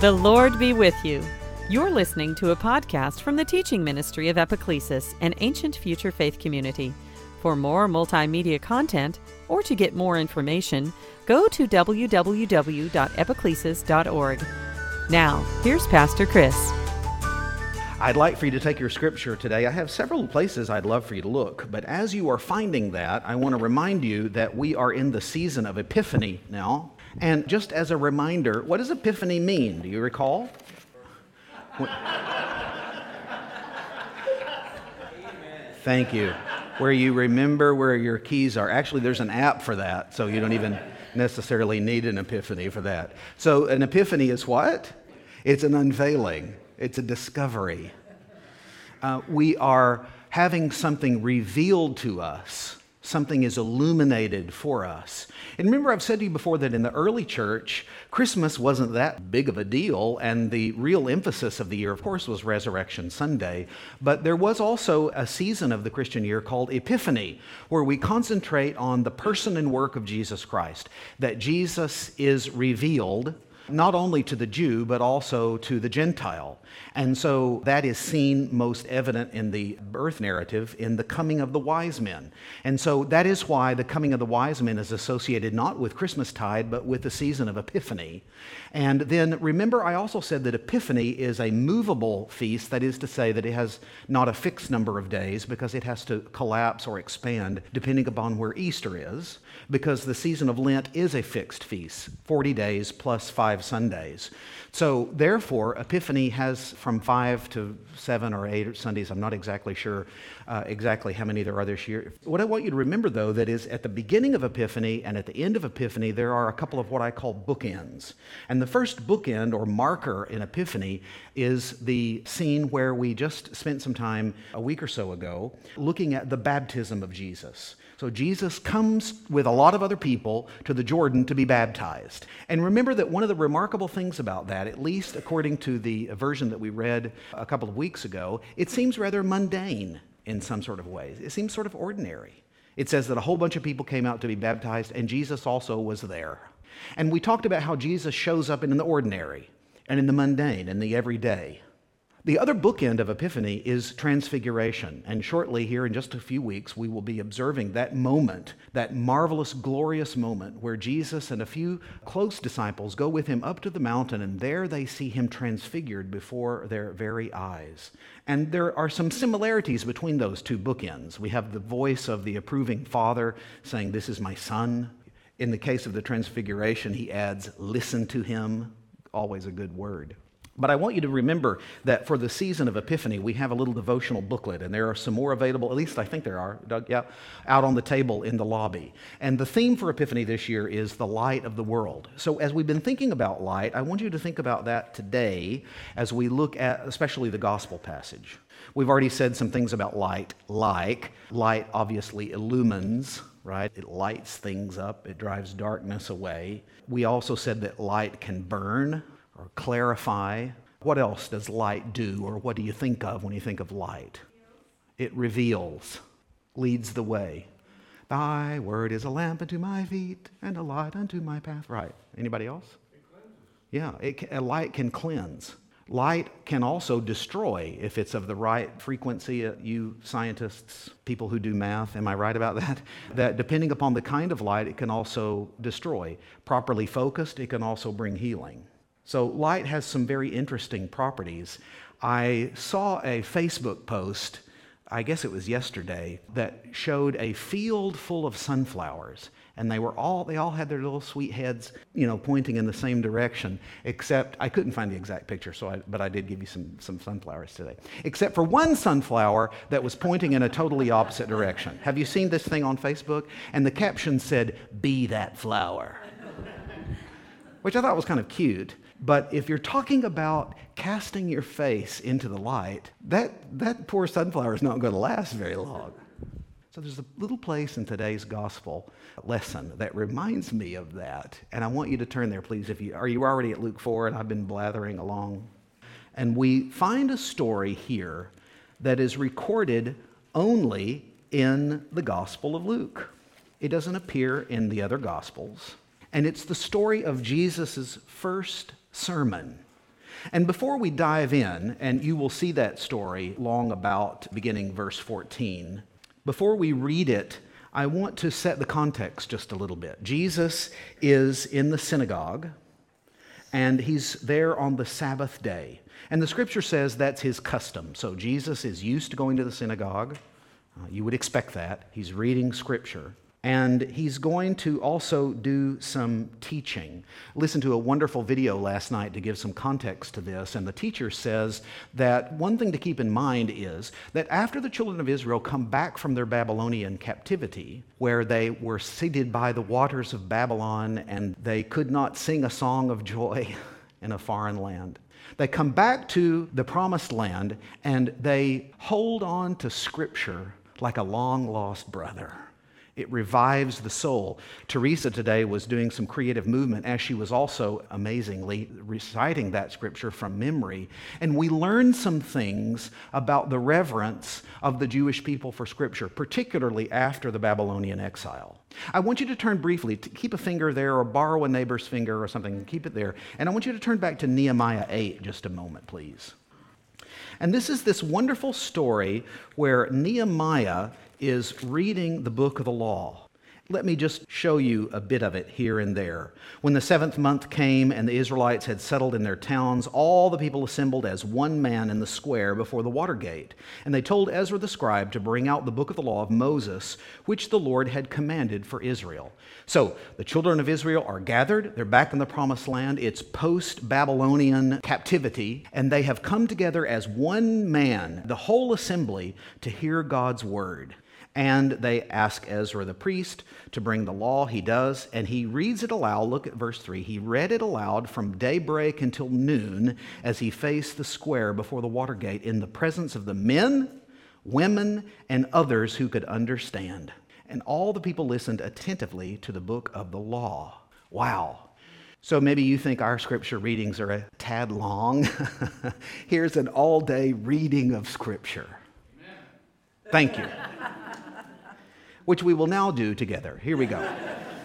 The Lord be with you. You're listening to a podcast from the teaching ministry of Epiclesis, an ancient future faith community. For more multimedia content, or to get more information, go to www.epiclesis.org. Now, here's Pastor Chris. I'd like for you to take your scripture today. I have several places I'd love for you to look, but as you are finding that, I want to remind you that we are in the season of Epiphany now. And just as a reminder, what does Epiphany mean? Do you recall? Thank you. Where you remember where your keys are. Actually, there's an app for that, so you don't even necessarily need an epiphany for that. So an epiphany is what? It's an unveiling. It's a discovery. We are having something revealed to us. Something is illuminated for us. And remember, I've said to you before that in the early church, Christmas wasn't that big of a deal, and the real emphasis of the year, of course, was Resurrection Sunday. But there was also a season of the Christian year called Epiphany, where we concentrate on the person and work of Jesus Christ, that Jesus is revealed not only to the Jew, but also to the Gentile. And so that is seen most evident in the birth narrative in the coming of the wise men. And so that is why the coming of the wise men is associated not with Christmastide, but with the season of Epiphany. And then remember, I also said that Epiphany is a movable feast, that is to say that it has not a fixed number of days because it has to collapse or expand depending upon where Easter is, because the season of Lent is a fixed feast, 40 days plus 5 Sundays. So therefore, Epiphany has from 5 to 7 or 8 Sundays. I'm not exactly sure exactly how many there are this year. What I want you to remember, though, that is at the beginning of Epiphany and at the end of Epiphany, there are a couple of what I call bookends. And the first bookend or marker in Epiphany is the scene where we just spent some time a week or so ago looking at the baptism of Jesus. So Jesus comes with a lot of other people to the Jordan to be baptized. And remember that one of the remarkable things about that, at least according to the version that we read a couple of weeks ago, it seems rather mundane in some sort of ways. It seems sort of ordinary. It says that a whole bunch of people came out to be baptized, and Jesus also was there. And we talked about how Jesus shows up in the ordinary and in the mundane and the everyday. The other bookend of Epiphany is Transfiguration, and shortly here in just a few weeks we will be observing that moment, that marvelous, glorious moment where Jesus and a few close disciples go with him up to the mountain, and there they see him transfigured before their very eyes. And there are some similarities between those two bookends. We have the voice of the approving Father saying, "This is my Son." In the case of the Transfiguration, he adds, "Listen to him," always a good word. But I want you to remember that for the season of Epiphany, we have a little devotional booklet, and there are some more available, at least I think there are, Doug, yeah, out on the table in the lobby. And the theme for Epiphany this year is the light of the world. So as we've been thinking about light, I want you to think about that today as we look at especially the gospel passage. We've already said some things about light, like light obviously illumines, right? It lights things up, it drives darkness away. We also said that light can burn or clarify. What else does light do, or what do you think of when you think of light? It reveals, leads the way. Thy word is a lamp unto my feet and a light unto my path. Right. Anybody else? It cleanses. Yeah, a light can cleanse. Light can also destroy if it's of the right frequency. You scientists, people who do math, am I right about that? That depending upon the kind of light, it can also destroy. Properly focused, it can also bring healing. So light has some very interesting properties. I saw a Facebook post, I guess it was yesterday, that showed a field full of sunflowers. And they all had their little sweet heads, pointing in the same direction, except I couldn't find the exact picture, but I did give you some sunflowers today. Except for one sunflower that was pointing in a totally opposite direction. Have you seen this thing on Facebook? And the caption said, "Be that flower," which I thought was kind of cute. But if you're talking about casting your face into the light, that poor sunflower is not going to last very long. So there's a little place in today's gospel lesson that reminds me of that. And I want you to turn there, please. Are you already at Luke 4? And I've been blathering along. And we find a story here that is recorded only in the Gospel of Luke. It doesn't appear in the other Gospels. And it's the story of Jesus' first sermon. And before we dive in, and you will see that story long about beginning verse 14, before we read it, I want to set the context just a little bit. Jesus is in the synagogue, and he's there on the Sabbath day. And the scripture says that's his custom. So Jesus is used to going to the synagogue. You would expect that. He's reading scripture. And he's going to also do some teaching. Listen to a wonderful video last night to give some context to this. And the teacher says that one thing to keep in mind is that after the children of Israel come back from their Babylonian captivity, where they were seated by the waters of Babylon and they could not sing a song of joy in a foreign land, they come back to the promised land and they hold on to Scripture like a long-lost brother. It revives the soul. Teresa today was doing some creative movement as she was also amazingly reciting that scripture from memory. And we learned some things about the reverence of the Jewish people for scripture, particularly after the Babylonian exile. I want you to turn briefly, to keep a finger there or borrow a neighbor's finger or something, keep it there. And I want you to turn back to Nehemiah 8 just a moment, please. And this is this wonderful story where Nehemiah is reading the book of the law. Let me just show you a bit of it here and there. When the 7th month came and the Israelites had settled in their towns, all the people assembled as one man in the square before the water gate. And they told Ezra the scribe to bring out the book of the law of Moses, which the Lord had commanded for Israel. So the children of Israel are gathered. They're back in the promised land. It's post-Babylonian captivity. And they have come together as one man, the whole assembly, to hear God's word. And they ask Ezra the priest to bring the law. He does, and he reads it aloud. Look at verse 3. He read it aloud from daybreak until noon as he faced the square before the water gate in the presence of the men, women, and others who could understand. And all the people listened attentively to the book of the law. Wow. So maybe you think our scripture readings are a tad long. Here's an all-day reading of scripture. Thank you. Which we will now do together. Here we go.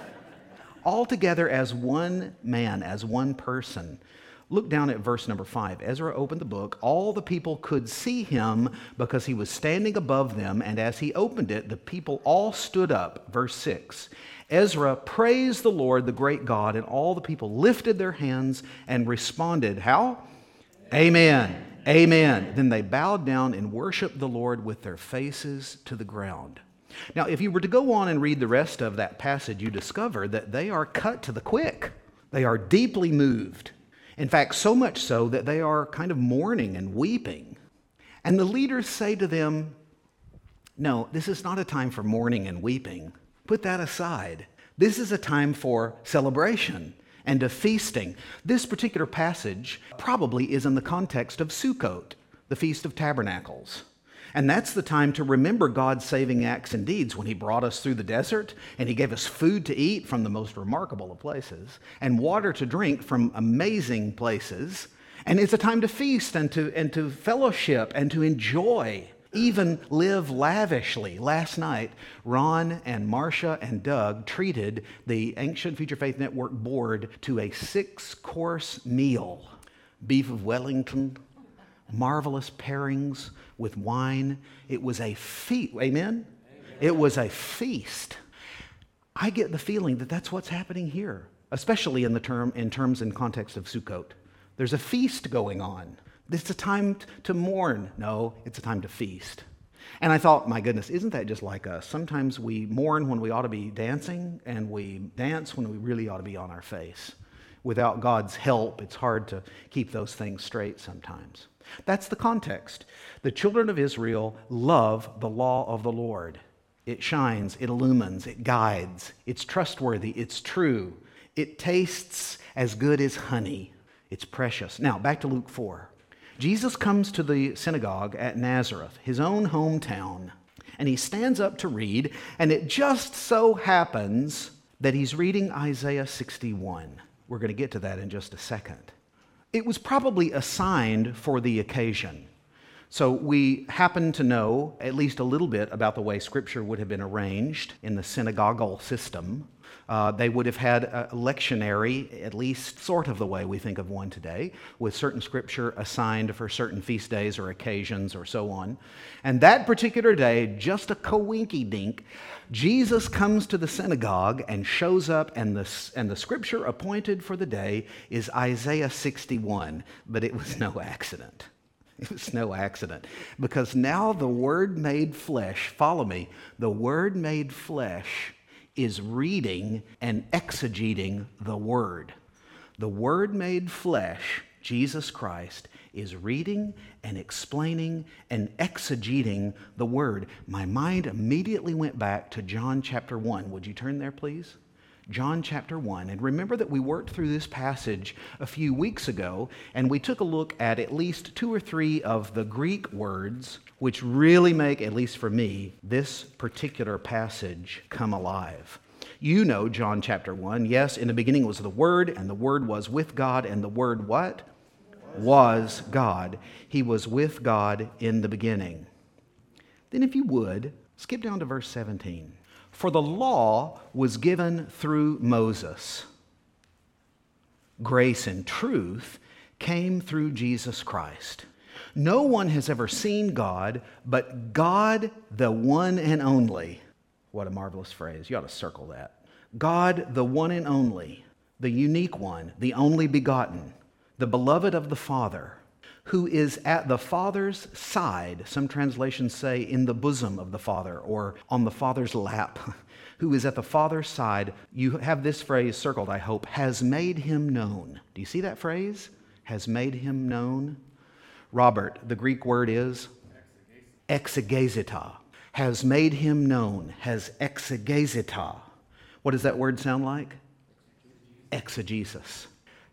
All together as one man, as one person. Look down at verse number 5. Ezra opened the book. All the people could see him because he was standing above them, and as he opened it, the people all stood up. Verse 6. Ezra praised the Lord, the great God, and all the people lifted their hands and responded, how? Amen. Amen. Then they bowed down and worshiped the Lord with their faces to the ground. Now, if you were to go on and read the rest of that passage, you discover that they are cut to the quick. They are deeply moved. In fact, so much so that they are kind of mourning and weeping. And the leaders say to them, no, this is not a time for mourning and weeping. Put that aside. This is a time for celebration and of feasting. This particular passage probably is in the context of Sukkot, the Feast of Tabernacles. And that's the time to remember God's saving acts and deeds when he brought us through the desert and he gave us food to eat from the most remarkable of places and water to drink from amazing places. And it's a time to feast and to fellowship and to enjoy, even live lavishly. Last night, Ron and Marcia and Doug treated the Ancient Future Faith Network board to a 6-course meal. Beef of Wellington, marvelous pairings with wine. It was a feast. Amen? It was a feast. I get the feeling that that's what's happening here, especially in terms and context of Sukkot. There's a feast going on. It's a time to mourn. No, it's a time to feast. And I thought, my goodness, isn't that just like us? Sometimes we mourn when we ought to be dancing, and we dance when we really ought to be on our face. Without God's help, it's hard to keep those things straight sometimes. That's the context. The children of Israel love the law of the Lord. It shines, it illumines, it guides, it's trustworthy, it's true. It tastes as good as honey. It's precious. Now, back to Luke 4. Jesus comes to the synagogue at Nazareth, his own hometown, and he stands up to read, and it just so happens that he's reading Isaiah 61. We're going to get to that in just a second. It was probably assigned for the occasion. So we happen to know at least a little bit about the way Scripture would have been arranged in the synagogal system. They would have had a lectionary, at least sort of the way we think of one today, with certain Scripture assigned for certain feast days or occasions or so on. And that particular day, just a coinky-dink, Jesus comes to the synagogue and shows up, and the Scripture appointed for the day is Isaiah 61. But it was no accident. It was no accident, because now the Word made flesh, follow me, the Word made flesh is reading and exegeting the Word. The Word made flesh, Jesus Christ, is reading and explaining and exegeting the Word. My mind immediately went back to John chapter 1. Would you turn there, please? John chapter 1. And remember that we worked through this passage a few weeks ago, and we took a look at least 2 or 3 of the Greek words which really make, at least for me, this particular passage come alive. You know John chapter 1. Yes, in the beginning was the Word, and the Word was with God, and the Word what? Was God. He was with God in the beginning. Then if you would, skip down to verse 17. For the law was given through Moses. Grace and truth came through Jesus Christ. No one has ever seen God, but God, the one and only. What a marvelous phrase. You ought to circle that. God, the one and only, the unique one, the only begotten, the beloved of the Father, who is at the Father's side. Some translations say in the bosom of the Father or on the Father's lap. Who is at the Father's side. You have this phrase circled, I hope, has made him known. Do you see that phrase? Has made him known. Robert, the Greek word is exegezita. Has made him known. Has exegezita. What does that word sound like? Exegesis.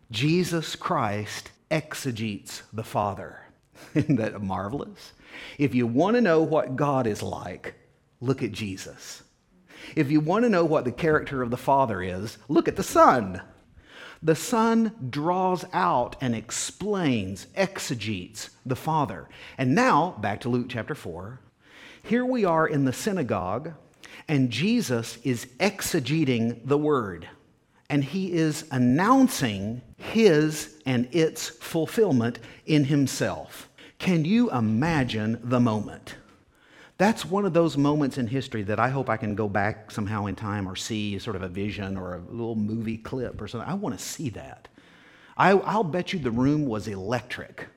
Jesus Christ exegetes the Father. Isn't that marvelous? If you want to know what God is like, look at Jesus. If you want to know what the character of the Father is, look at the Son. The Son draws out and explains, exegetes the Father. And now, back to Luke chapter 4. Here we are in the synagogue, and Jesus is exegeting the Word. And he is announcing his and its fulfillment in himself. Can you imagine the moment? That's one of those moments in history that I hope I can go back somehow in time or see sort of a vision or a little movie clip or something. I want to see that. I'll bet you the room was electric.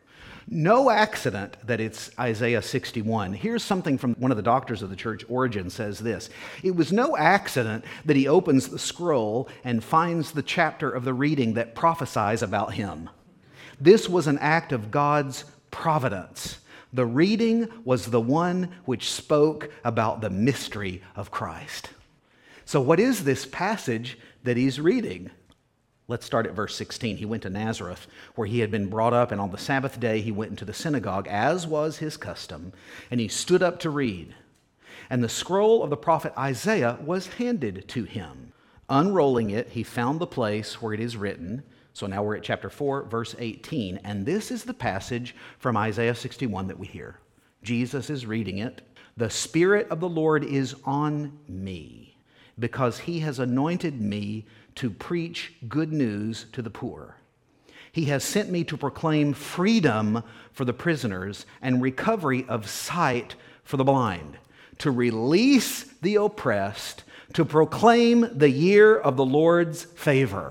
No accident that it's Isaiah 61. Here's something from one of the doctors of the church, Origen, says this. It was no accident that he opens the scroll and finds the chapter of the reading that prophesies about him. This was an act of God's providence. The reading was the one which spoke about the mystery of Christ. So what is this passage that he's reading? Let's start at verse 16. He went to Nazareth, where he had been brought up, and on the Sabbath day he went into the synagogue, as was his custom, and he stood up to read. And the scroll of the prophet Isaiah was handed to him. Unrolling it, he found the place where it is written. So now we're at chapter 4, verse 18, and this is the passage from Isaiah 61 that we hear. Jesus is reading it. The Spirit of the Lord is on me, because he has anointed me to preach good news to the poor. He has sent me to proclaim freedom for the prisoners and recovery of sight for the blind, to release the oppressed, to proclaim the year of the Lord's favor.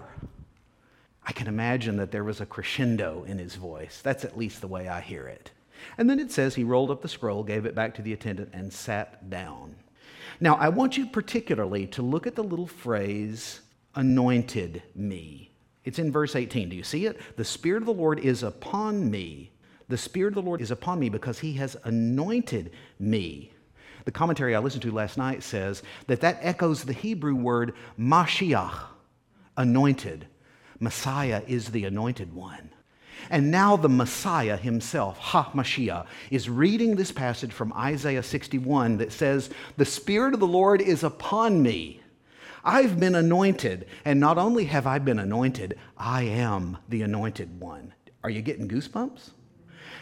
I can imagine that there was a crescendo in his voice. That's at least the way I hear it. And then it says he rolled up the scroll, gave it back to the attendant, and sat down. Now, I want you particularly to look at the little phrase, anointed me. It's in verse 18. Do you see it? The Spirit of the Lord is upon me. The Spirit of the Lord is upon me because he has anointed me. The commentary I listened to last night says that echoes the Hebrew word Mashiach, anointed. Messiah is the anointed one. And now the Messiah himself, HaMashiach, is reading this passage from Isaiah 61 that says, the Spirit of the Lord is upon me. I've been anointed, and not only have I been anointed, I am the anointed one. Are you getting goosebumps?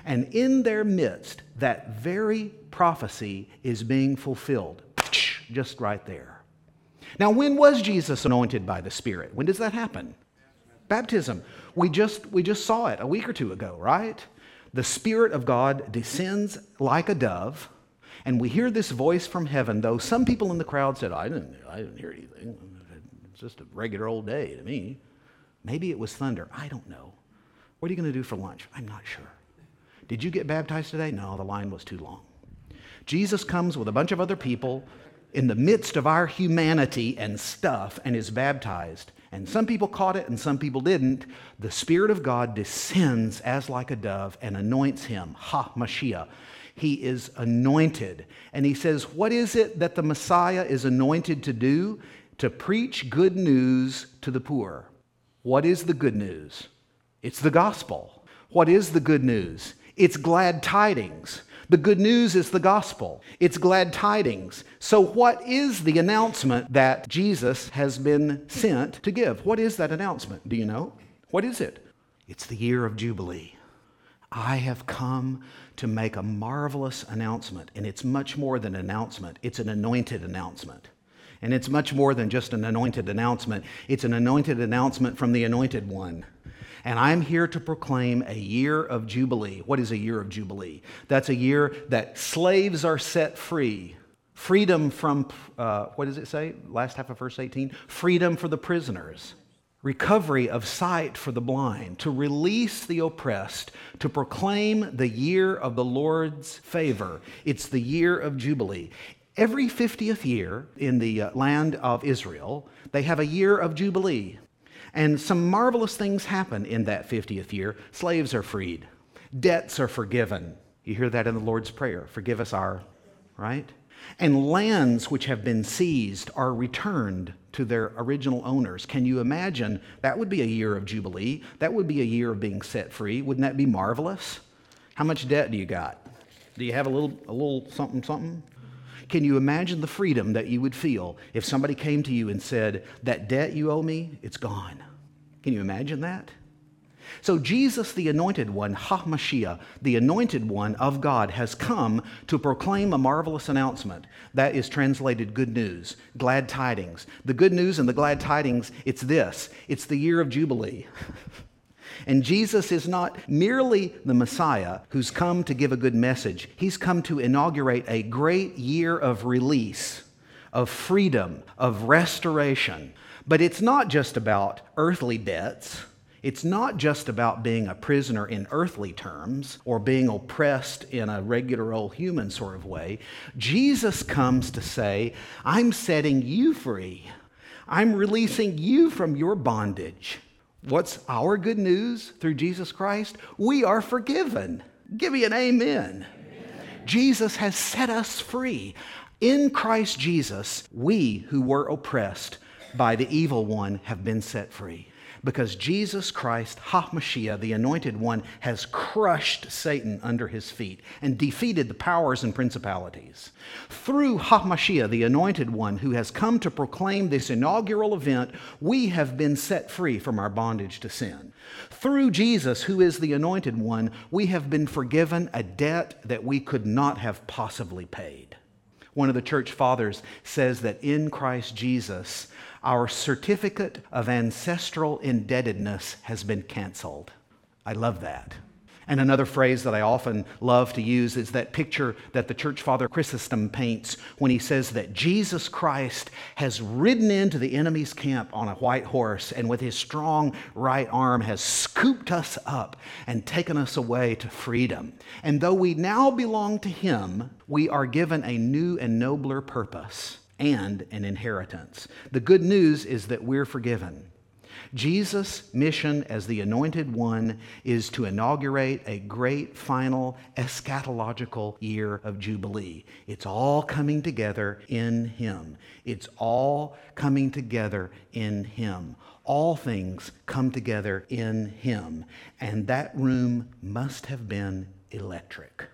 And in their midst, that very prophecy is being fulfilled, just right there. Now, when was Jesus anointed by the Spirit? When does that happen? Baptism. We just saw it a week or two ago, right? The Spirit of God descends like a dove, and we hear this voice from heaven, though some people in the crowd said, I didn't hear anything. It's just a regular old day to me. Maybe it was thunder. I don't know. What are you going to do for lunch? I'm not sure. Did you get baptized today? No, the line was too long. Jesus comes with a bunch of other people in the midst of our humanity and stuff and is baptized. And some people caught it and some people didn't. The Spirit of God descends as like a dove and anoints him. Mashiach. He is anointed. And he says, what is it that the Messiah is anointed to do? To preach good news to the poor. What is the good news? It's the gospel. What is the good news? It's glad tidings. The good news is the gospel. It's glad tidings. So what is the announcement that Jesus has been sent to give? What is that announcement? Do you know? What is it? It's the year of Jubilee. I have come to make a marvelous announcement, and it's much more than an announcement. It's an anointed announcement. And it's much more than just an anointed announcement. It's an anointed announcement from the Anointed One. And I'm here to proclaim a year of Jubilee. What is a year of Jubilee? That's a year that slaves are set free. Freedom from, what does it say? Last half of verse 18. Freedom for the prisoners. Recovery of sight for the blind. To release the oppressed. To proclaim the year of the Lord's favor. It's the year of Jubilee. Every 50th year in the land of Israel, they have a year of Jubilee. And some marvelous things happen in that 50th year. Slaves are freed. Debts are forgiven. You hear that in the Lord's Prayer. Forgive us our, right? And lands which have been seized are returned to their original owners. Can you imagine? That would be a year of Jubilee. That would be a year of being set free. Wouldn't that be marvelous? How much debt do you got? Do you have a little something? Can you imagine the freedom that you would feel if somebody came to you and said, that debt you owe me, it's gone? Can you imagine that? So Jesus, the Anointed One, HaMashiach, the Anointed One of God, has come to proclaim a marvelous announcement. That is translated good news, glad tidings. The good news and the glad tidings, it's this. It's the year of Jubilee. And Jesus is not merely the Messiah who's come to give a good message. He's come to inaugurate a great year of release, of freedom, of restoration. But it's not just about earthly debts. It's not just about being a prisoner in earthly terms or being oppressed in a regular old human sort of way. Jesus comes to say, I'm setting you free. I'm releasing you from your bondage. What's our good news through Jesus Christ? We are forgiven. Give me an amen. Jesus has set us free. In Christ Jesus, we who were oppressed by the evil one have been set free. Because Jesus Christ, HaMashiach, the Anointed One, has crushed Satan under his feet and defeated the powers and principalities. Through HaMashiach, the Anointed One, who has come to proclaim this inaugural event, we have been set free from our bondage to sin. Through Jesus, who is the Anointed One, we have been forgiven a debt that we could not have possibly paid. One of the church fathers says that in Christ Jesus, our certificate of ancestral indebtedness has been canceled. I love that. And another phrase that I often love to use is that picture that the church father Chrysostom paints when he says that Jesus Christ has ridden into the enemy's camp on a white horse and with his strong right arm has scooped us up and taken us away to freedom. And though we now belong to him, we are given a new and nobler purpose and an inheritance. The good news is that we're forgiven. Jesus' mission as the Anointed One is to inaugurate a great final eschatological year of Jubilee. It's all coming together in him. It's all coming together in him. All things come together in him. And that room must have been electric.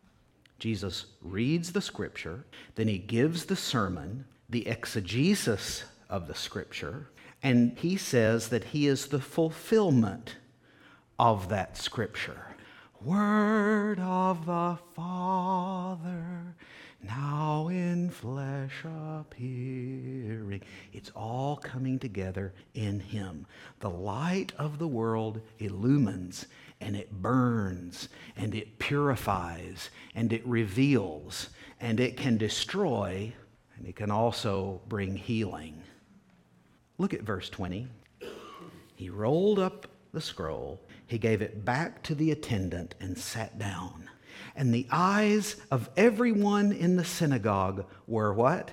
Jesus reads the scripture, then he gives the sermon, the exegesis of the scripture, and he says that he is the fulfillment of that scripture. Word of the Father, now in flesh appearing. It's all coming together in Him. The light of the world illumines, and it burns, and it purifies, and it reveals, and it can destroy, and it can also bring healing. Look at verse 20. He rolled up the scroll, he gave it back to the attendant and sat down. And the eyes of everyone in the synagogue were what?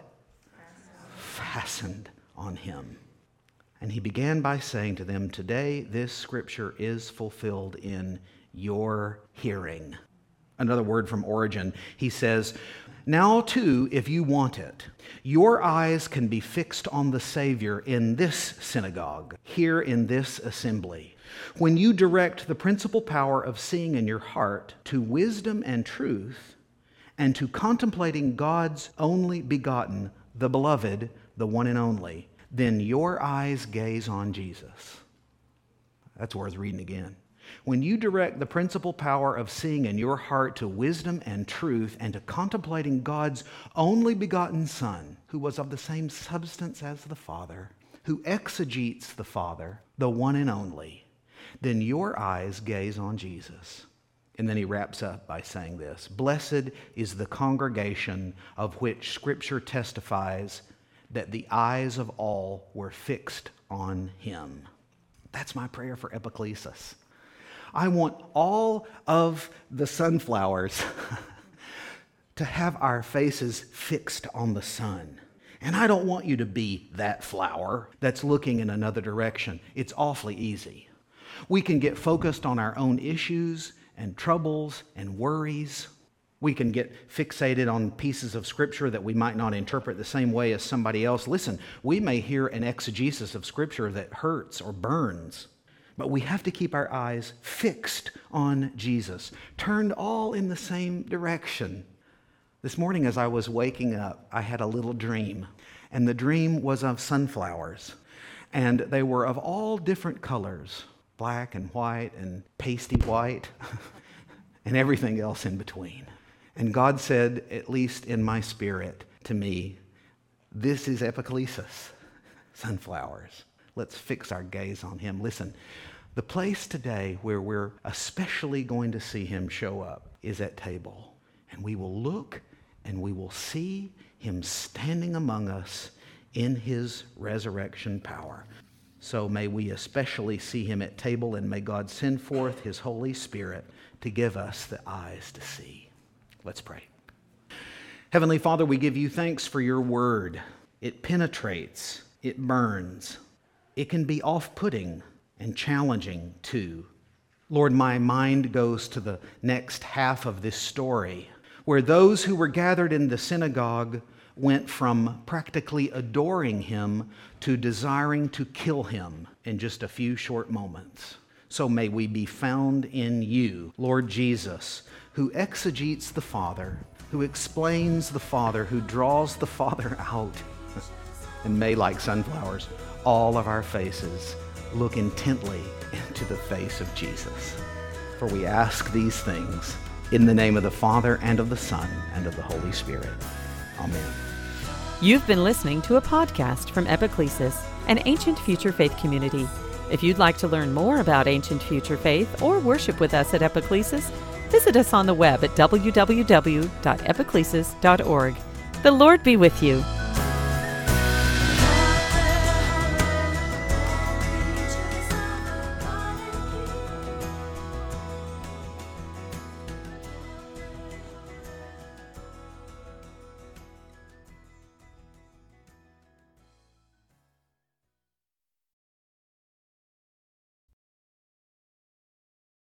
Fastened on him. And he began by saying to them, today this scripture is fulfilled in your hearing. Another word from Origen. He says, now too, if you want it, your eyes can be fixed on the Savior in this synagogue, here in this assembly. When you direct the principal power of seeing in your heart to wisdom and truth, and to contemplating God's only begotten, the beloved, the one and only, then your eyes gaze on Jesus. That's worth reading again. When you direct the principal power of seeing in your heart to wisdom and truth, and to contemplating God's only begotten Son, who was of the same substance as the Father, who exegetes the Father, the one and only, then your eyes gaze on Jesus. And then he wraps up by saying this, blessed is the congregation of which Scripture testifies that the eyes of all were fixed on him. That's my prayer for Epiclesis. I want all of the sunflowers to have our faces fixed on the sun. And I don't want you to be that flower that's looking in another direction. It's awfully easy. We can get focused on our own issues and troubles and worries. We can get fixated on pieces of Scripture that we might not interpret the same way as somebody else. Listen, we may hear an exegesis of Scripture that hurts or burns, but we have to keep our eyes fixed on Jesus, turned all in the same direction. This morning as I was waking up, I had a little dream, and the dream was of sunflowers, and they were of all different colors, black and white and pasty white, and everything else in between. And God said, at least in my spirit, to me, this is Epiclesis, sunflowers. Let's fix our gaze on him. Listen, the place today where we're especially going to see him show up is at table. And we will look and we will see him standing among us in his resurrection power. So may we especially see him at table, and may God send forth his Holy Spirit to give us the eyes to see. Let's pray. Heavenly Father, we give you thanks for your word. It penetrates, it burns. It can be off-putting and challenging too. Lord, my mind goes to the next half of this story, where those who were gathered in the synagogue went from practically adoring him to desiring to kill him in just a few short moments. So may we be found in you, Lord Jesus, who exegetes the Father, who explains the Father, who draws the Father out. And may, like sunflowers, all of our faces look intently into the face of Jesus. For we ask these things in the name of the Father, and of the Son, and of the Holy Spirit. Amen. You've been listening to a podcast from Epiclesis, an ancient future faith community. If you'd like to learn more about ancient future faith or worship with us at Epiclesis, visit us on the web at www.epiclesis.org. The Lord be with you.